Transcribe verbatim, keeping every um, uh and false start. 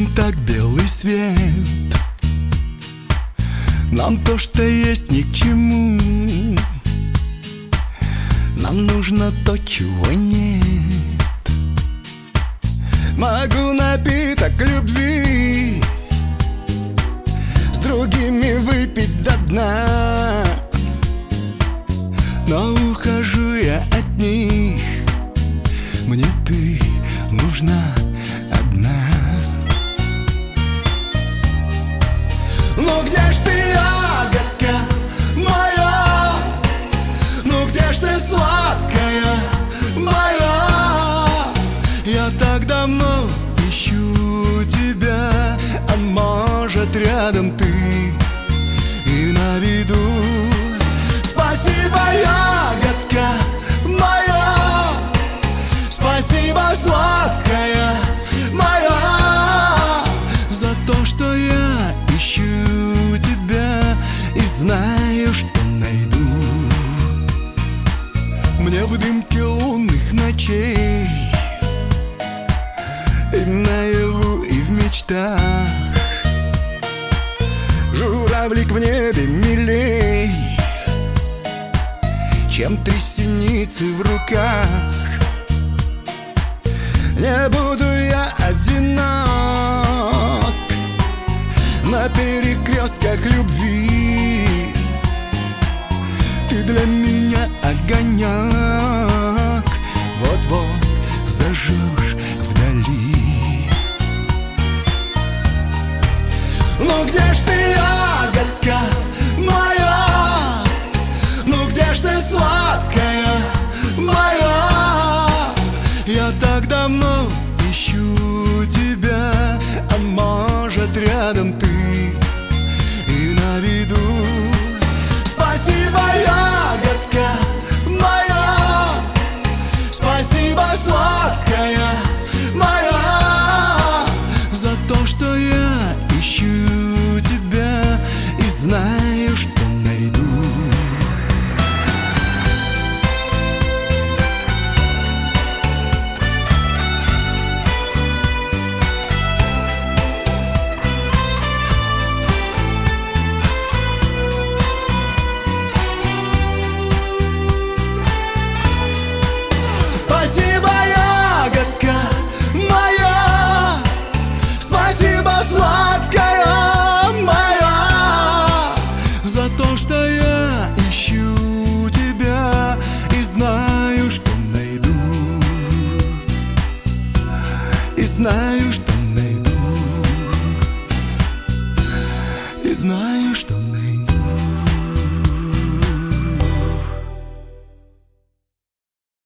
так белый свет. Нам то, что есть, ни к чему. Нам нужно то, чего нет. Могу напиток любви с другими выпить до дна, но ухожу я от них. Мне ты нужна одна. Ну где ж ты, ягодка моя? Ну где ж ты, сладкая моя? Я так давно ищу тебя, а может рядом ты и на виду. Спасибо, ягодка моя, спасибо, сладкая моя, за то, что я ищу тебя и знаю, что найду. Мне в дымке лунных ночей и наяву, и в мечтах журавлик в небе милей, чем три синицы в руках. Не буду я одинок на перекрестках любви. Ты для меня огонек, вот-вот зажжешь вдали. Ну где ж ты, ягодка моя? Ну где ж ты, сладкая моя? Я так давно ищу тебя, а может рядом ты и на виду. Спасибо, ягодка моя, спасибо, сладкая моя, за то, что я ищу тебя и знаю, что найду. Спасибо, ягодка моя, спасибо, сладкая моя, за то, что я ищу тебя и знаю, что найду. И знаю, что